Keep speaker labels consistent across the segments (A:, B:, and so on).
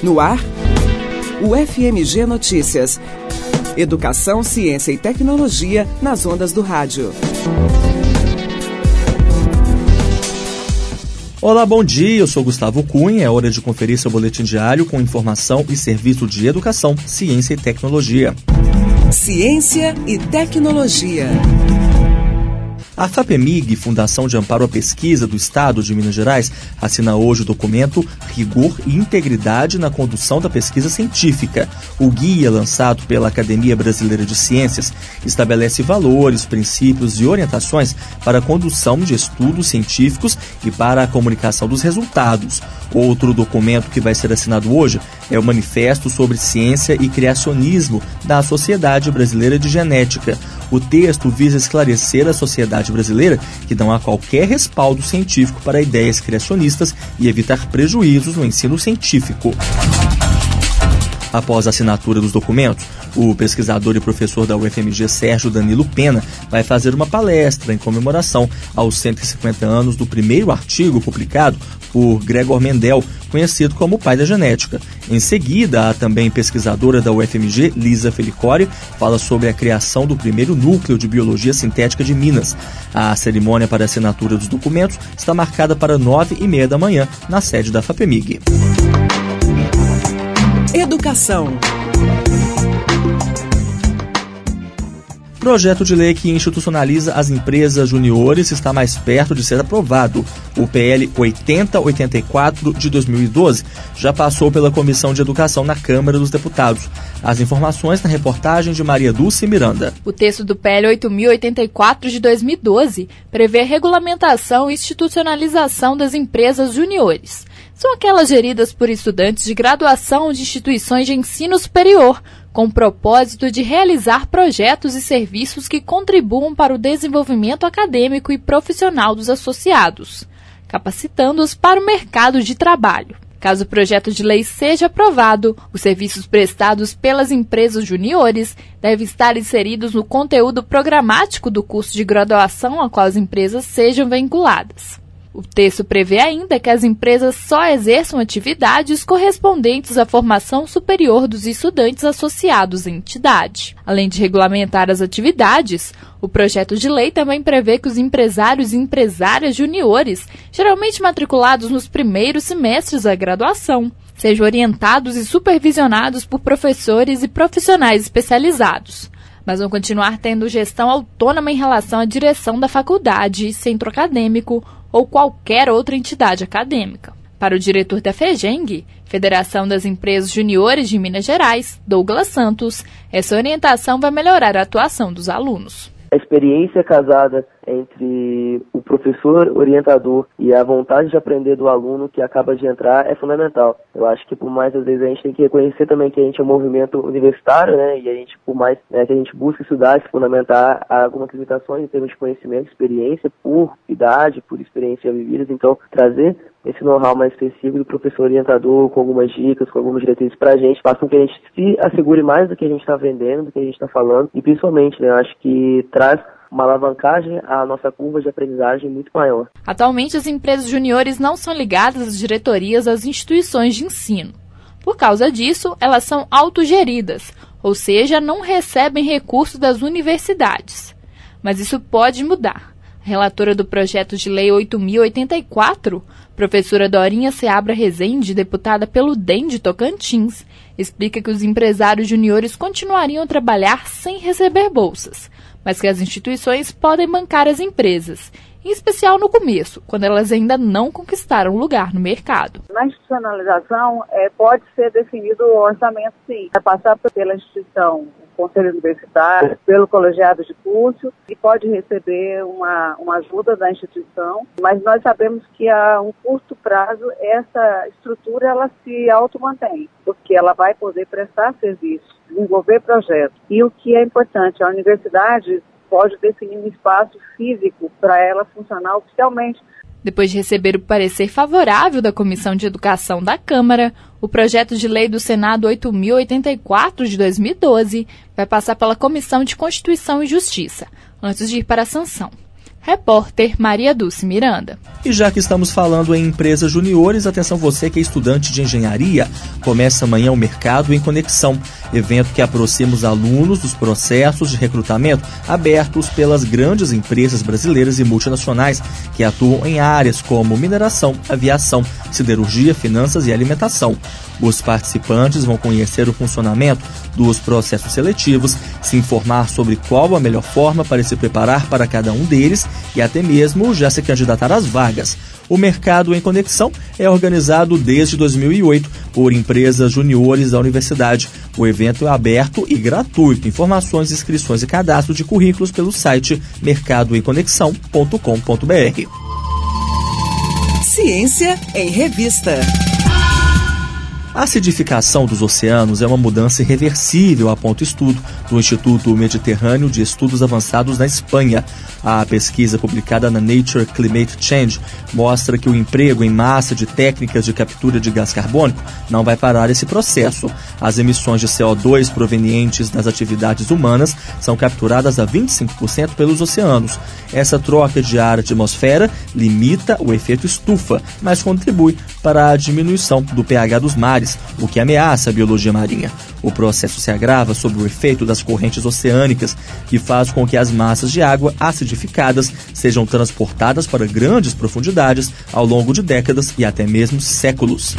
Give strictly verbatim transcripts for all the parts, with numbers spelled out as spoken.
A: No ar, o F M G Notícias. Educação, ciência e tecnologia nas ondas do rádio.
B: Olá, bom dia, eu sou Gustavo Cunha, é hora de conferir seu boletim diário com informação e serviço de educação, ciência e tecnologia.
A: Ciência e tecnologia.
B: A FAPEMIG, Fundação de Amparo à Pesquisa do Estado de Minas Gerais, assina hoje o documento Rigor e Integridade na Condução da Pesquisa Científica. O guia, lançado pela Academia Brasileira de Ciências, estabelece valores, princípios e orientações para a condução de estudos científicos e para a comunicação dos resultados. Outro documento que vai ser assinado hoje é o Manifesto sobre Ciência e Criacionismo da Sociedade Brasileira de Genética. O texto visa esclarecer a sociedade brasileira que não há qualquer respaldo científico para ideias criacionistas e evitar prejuízos no ensino científico. Após a assinatura dos documentos, o pesquisador e professor da U F M G, Sérgio Danilo Pena, vai fazer uma palestra em comemoração aos cento e cinquenta anos do primeiro artigo publicado por Gregor Mendel, conhecido como o pai da genética. Em seguida, a também pesquisadora da U F M G, Lisa Felicori, fala sobre a criação do primeiro núcleo de biologia sintética de Minas. A cerimônia para a assinatura dos documentos está marcada para nove e meia da manhã, na sede da FAPEMIG.
A: Educação.
B: Projeto de lei que institucionaliza as empresas juniores está mais perto de ser aprovado. O P L oitenta oitenta e quatro de dois mil e doze já passou pela Comissão de Educação na Câmara dos Deputados. As informações na reportagem de Maria Dulce Miranda.
C: O texto do P L oito mil e oitenta e quatro de dois mil e doze prevê a regulamentação e institucionalização das empresas juniores. São aquelas geridas por estudantes de graduação de instituições de ensino superior, com o propósito de realizar projetos e serviços que contribuam para o desenvolvimento acadêmico e profissional dos associados, capacitando-os para o mercado de trabalho. Caso o projeto de lei seja aprovado, os serviços prestados pelas empresas juniores devem estar inseridos no conteúdo programático do curso de graduação a qual as empresas sejam vinculadas. O texto prevê ainda que as empresas só exerçam atividades correspondentes à formação superior dos estudantes associados à entidade. Além de regulamentar as atividades, o projeto de lei também prevê que os empresários e empresárias juniores, geralmente matriculados nos primeiros semestres da graduação, sejam orientados e supervisionados por professores e profissionais especializados, mas vão continuar tendo gestão autônoma em relação à direção da faculdade, centro acadêmico ou qualquer outra entidade acadêmica. Para o diretor da FEGENG, Federação das Empresas Juniores de Minas Gerais, Douglas Santos, essa orientação vai melhorar a atuação dos alunos.
D: A experiência casada entre o professor orientador e a vontade de aprender do aluno que acaba de entrar é fundamental. Eu acho que por mais, às vezes, a gente tem que reconhecer também que a gente é um movimento universitário, né, e a gente, por mais né, que a gente busque estudar, se fundamentar, há algumas limitações em termos de conhecimento, experiência, por idade, por experiência vividas, então trazer esse know-how mais específico do professor orientador, com algumas dicas, com algumas diretrizes para a gente, faz com que a gente se assegure mais do que a gente está aprendendo, do que a gente está falando, e principalmente, né, eu acho que traz uma alavancagem à nossa curva de aprendizagem muito maior.
C: Atualmente, as empresas juniores não são ligadas às diretorias das instituições de ensino. Por causa disso, elas são autogeridas, ou seja, não recebem recursos das universidades. Mas isso pode mudar. A relatora do projeto de lei oito mil e oitenta e quatro, professora Dorinha Seabra Rezende, deputada pelo D E M de Tocantins, explica que os empresários juniores continuariam a trabalhar sem receber bolsas, mas que as instituições podem bancar as empresas, em especial no começo, quando elas ainda não conquistaram lugar no mercado.
E: Na institucionalização, é, pode ser definido o orçamento, sim. Vai passar pela instituição, o conselho universitário, pelo colegiado de curso, e pode receber uma, uma ajuda da instituição, mas nós sabemos que a um curto prazo essa estrutura ela se automantém, porque ela vai poder prestar serviço, desenvolver projetos. E o que é importante, a universidade pode definir um espaço físico para ela funcionar oficialmente.
C: Depois de receber o parecer favorável da Comissão de Educação da Câmara, o projeto de lei do Senado oito mil e oitenta e quatro de dois mil e doze vai passar pela Comissão de Constituição e Justiça, antes de ir para a sanção. Repórter Maria Dulce Miranda.
B: E já que estamos falando em empresas juniores, atenção você que é estudante de engenharia, começa amanhã o Mercado em Conexão, evento que aproxima os alunos dos processos de recrutamento abertos pelas grandes empresas brasileiras e multinacionais que atuam em áreas como mineração, aviação, siderurgia, finanças e alimentação. Os participantes vão conhecer o funcionamento dos processos seletivos, se informar sobre qual a melhor forma para se preparar para cada um deles e até mesmo já se candidatar às vagas. O Mercado em Conexão é organizado desde dois mil e oito por empresas juniores da universidade. O evento é aberto e gratuito. Informações, inscrições e cadastro de currículos pelo site mercado em conexão ponto com ponto b r.
A: Ciência em Revista.
B: A acidificação dos oceanos é uma mudança irreversível, aponta estudo do Instituto Mediterrâneo de Estudos Avançados na Espanha. A pesquisa publicada na Nature Climate Change mostra que o emprego em massa de técnicas de captura de gás carbônico não vai parar esse processo. As emissões de C O dois provenientes das atividades humanas são capturadas a vinte e cinco por cento pelos oceanos. Essa troca de ar-atmosfera limita o efeito estufa, mas contribui para a diminuição do pH dos mares, o que ameaça a biologia marinha. O processo se agrava sob o efeito das correntes oceânicas, que faz com que as massas de água acidificadas sejam transportadas para grandes profundidades ao longo de décadas e até mesmo séculos.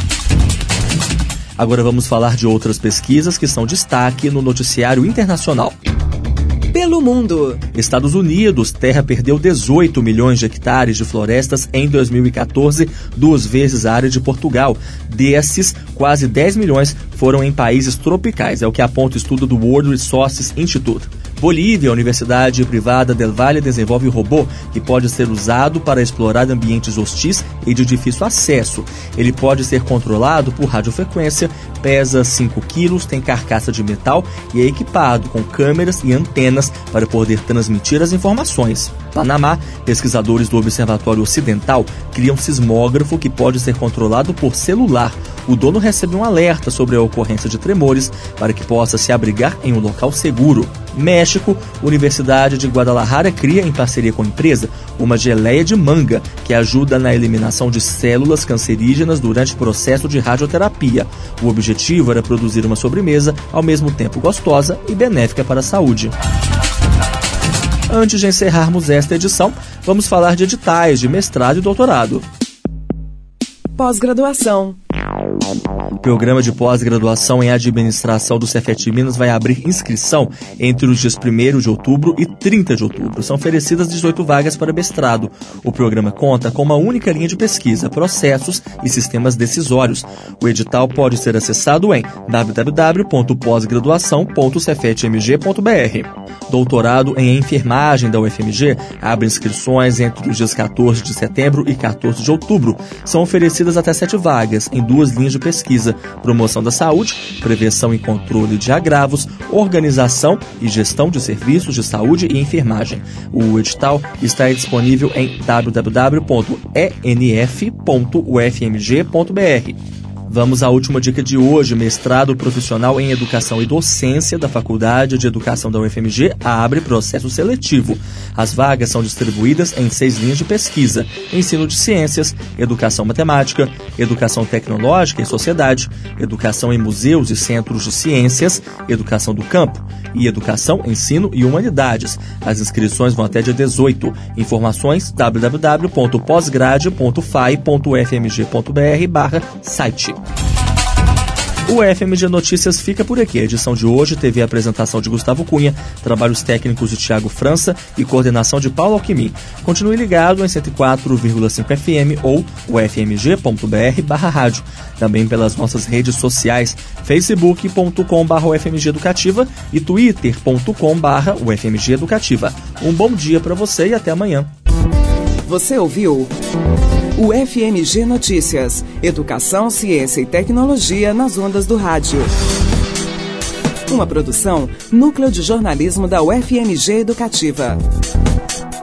B: Agora vamos falar de outras pesquisas que são destaque no noticiário internacional.
A: Pelo mundo.
B: Estados Unidos, terra perdeu dezoito milhões de hectares de florestas em dois mil e catorze, duas vezes a área de Portugal. Desses, quase dez milhões foram em países tropicais, é o que aponta o estudo do World Resources Institute. Bolívia, a Universidade Privada del Valle desenvolve um robô que pode ser usado para explorar ambientes hostis e de difícil acesso. Ele pode ser controlado por radiofrequência, pesa cinco quilos, tem carcaça de metal e é equipado com câmeras e antenas para poder transmitir as informações. Panamá, pesquisadores do Observatório Ocidental criam um sismógrafo que pode ser controlado por celular. O dono recebe um alerta sobre a ocorrência de tremores para que possa se abrigar em um local seguro. México, Universidade de Guadalajara cria, em parceria com a empresa, uma geleia de manga que ajuda na eliminação de células cancerígenas durante o processo de radioterapia. O objetivo era produzir uma sobremesa ao mesmo tempo gostosa e benéfica para a saúde. Antes de encerrarmos esta edição, vamos falar de editais de mestrado e doutorado.
A: Pós-graduação.
B: O programa de pós-graduação em administração do Cefet Minas vai abrir inscrição entre os dias primeiro de outubro e trinta de outubro. São oferecidas dezoito vagas para mestrado. O programa conta com uma única linha de pesquisa, processos e sistemas decisórios. O edital pode ser acessado em w w w ponto pós graduação ponto cefet m g ponto b r. Doutorado em enfermagem da U F M G abre inscrições entre os dias quatorze de setembro e quatorze de outubro. São oferecidas até sete vagas em duas linhas de pesquisa: promoção da saúde, prevenção e controle de agravos, organização e gestão de serviços de saúde e enfermagem. O edital está disponível em w w w ponto e n f ponto u f m g ponto b r. Vamos à última dica de hoje. Mestrado profissional em Educação e Docência da Faculdade de Educação da U F M G abre processo seletivo. As vagas são distribuídas em seis linhas de pesquisa: ensino de ciências, educação matemática, educação tecnológica e sociedade, educação em museus e centros de ciências, educação do campo e educação, ensino e humanidades. As inscrições vão até dia dezoito. Informações w w w ponto posgrade ponto f a i ponto u f m g ponto b r barra site. O F M G Notícias fica por aqui. A edição de hoje teve a apresentação de Gustavo Cunha, trabalhos técnicos de Tiago França e coordenação de Paulo Alquimim. Continue ligado em cento e quatro vírgula cinco F M ou u f m g ponto b r barra rádio. Também pelas nossas redes sociais, facebook ponto com barra u f m g educativa e twitter ponto com barra u f m g educativa. Um bom dia para você e até amanhã.
A: Você ouviu o F M G Notícias, educação, ciência e tecnologia nas ondas do rádio. Uma produção, Núcleo de Jornalismo da U F M G Educativa.